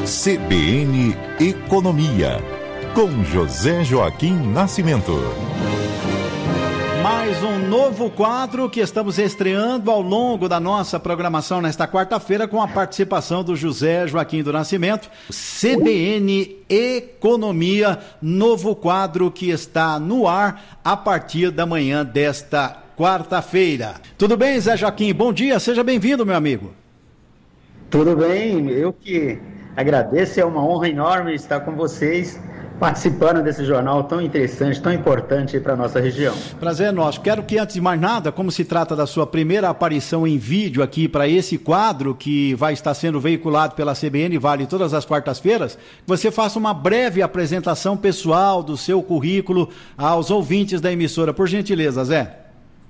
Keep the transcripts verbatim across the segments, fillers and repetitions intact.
C B N Economia, com José Joaquim Nascimento. Mais um novo quadro que estamos estreando ao longo da nossa programação nesta quarta-feira, com a participação do José Joaquim do Nascimento. C B N Economia, novo quadro que está no ar a partir da manhã desta quarta-feira. Tudo bem, Zé Joaquim? Bom dia, seja bem-vindo, meu amigo. Tudo bem, eu que agradeço, é uma honra enorme estar com vocês, participando desse jornal tão interessante, tão importante para a nossa região. Prazer é nosso. Quero que, antes de mais nada, como se trata da sua primeira aparição em vídeo aqui para esse quadro que vai estar sendo veiculado pela C B N Vale todas as quartas-feiras, você faça uma breve apresentação pessoal do seu currículo aos ouvintes da emissora, por gentileza, Zé.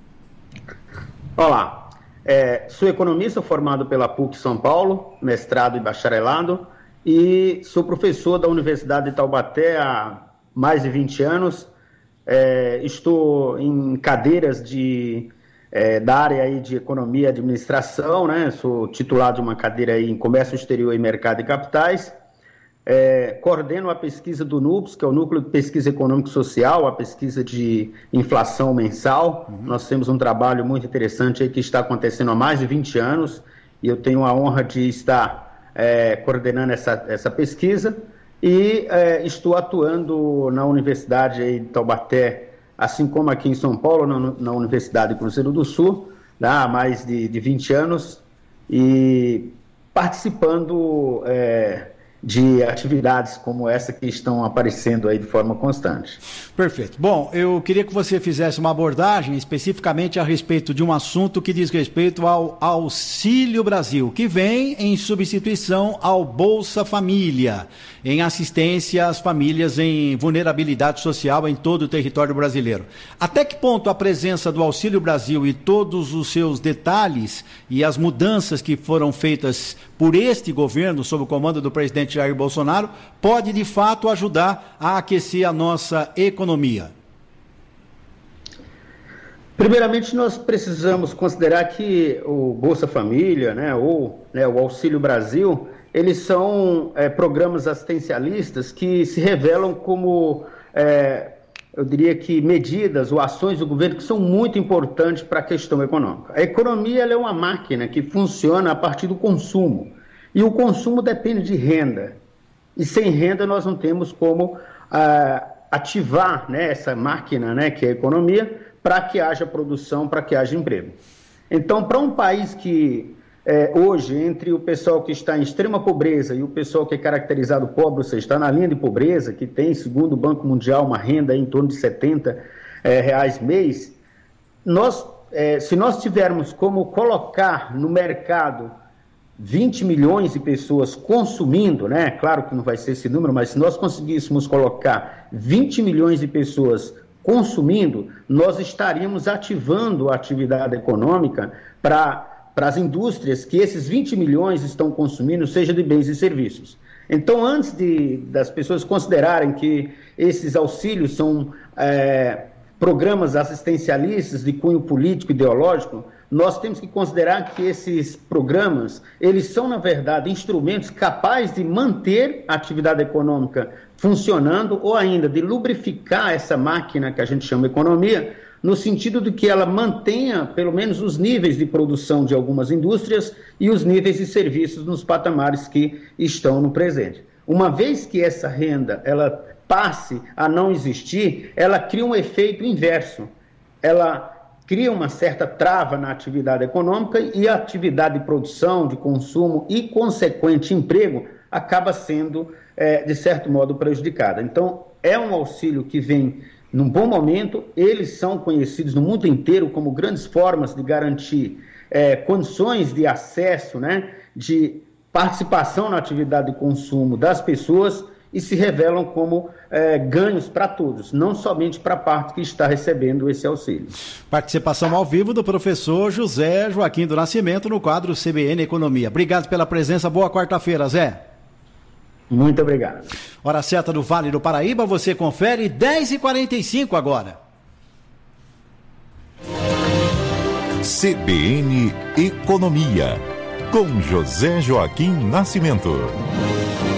Olá, é, sou economista formado pela P U C São Paulo, mestrado e bacharelado, e sou professor da Universidade de Taubaté há mais de vinte anos. É, estou em cadeiras de, é, da área aí de economia e administração, né? Sou titular de uma cadeira aí em comércio exterior e mercado de capitais. É, coordeno a pesquisa do NUPS, que é o Núcleo de Pesquisa Econômica e Social, a pesquisa de inflação mensal. Uhum. Nós temos um trabalho muito interessante aí que está acontecendo há mais de vinte anos, e eu tenho a honra de estar é, coordenando essa, essa pesquisa, e é, estou atuando na Universidade aí de Taubaté, assim como aqui em São Paulo, na, na Universidade de Cruzeiro do Sul, há mais de, de vinte anos, e participando É, de atividades como essa que estão aparecendo aí de forma constante. Perfeito. Bom, eu queria que você fizesse uma abordagem especificamente a respeito de um assunto que diz respeito ao Auxílio Brasil, que vem em substituição ao Bolsa Família, em assistência às famílias em vulnerabilidade social em todo o território brasileiro. Até que ponto a presença do Auxílio Brasil e todos os seus detalhes e as mudanças que foram feitas por este governo, sob o comando do presidente Jair Bolsonaro, pode de fato ajudar a aquecer a nossa economia? Primeiramente, nós precisamos considerar que o Bolsa Família, né, ou né, o Auxílio Brasil, eles são é, programas assistencialistas que se revelam como, é, eu diria que medidas ou ações do governo que são muito importantes para a questão econômica. A economia ela é uma máquina que funciona a partir do consumo, e o consumo depende de renda, e sem renda nós não temos como ah, ativar, né, essa máquina, né, que é a economia, para que haja produção, para que haja emprego. Então, para um país que é, hoje, entre o pessoal que está em extrema pobreza e o pessoal que é caracterizado pobre, ou seja, está na linha de pobreza, que tem, segundo o Banco Mundial, uma renda em torno de setenta é, reais mês, nós, é, se nós tivermos como colocar no mercado vinte milhões de pessoas consumindo, né? Claro que não vai ser esse número, mas se nós conseguíssemos colocar vinte milhões de pessoas consumindo, nós estaríamos ativando a atividade econômica para as indústrias que esses vinte milhões estão consumindo, seja de bens e serviços. Então, antes de, das pessoas considerarem que esses auxílios são é, programas assistencialistas de cunho político e ideológico, nós temos que considerar que esses programas, eles são, na verdade, instrumentos capazes de manter a atividade econômica funcionando, ou ainda de lubrificar essa máquina que a gente chama economia, no sentido de que ela mantenha, pelo menos, os níveis de produção de algumas indústrias e os níveis de serviços nos patamares que estão no presente. Uma vez que essa renda ela passe a não existir, ela cria um efeito inverso. Ela cria uma certa trava na atividade econômica, e a atividade de produção, de consumo e consequente emprego acaba sendo, é, de certo modo, prejudicada. Então, é um auxílio que vem num bom momento. Eles são conhecidos no mundo inteiro como grandes formas de garantir é, condições de acesso, né, de participação na atividade de consumo das pessoas, e se revelam como é, ganhos para todos, não somente para a parte que está recebendo esse auxílio. Participação ao vivo do professor José Joaquim do Nascimento no quadro C B N Economia. Obrigado pela presença, boa quarta-feira, Zé. Muito obrigado. Hora certa do Vale do Paraíba, você confere, dez e quarenta e cinco agora. C B N Economia, com José Joaquim Nascimento.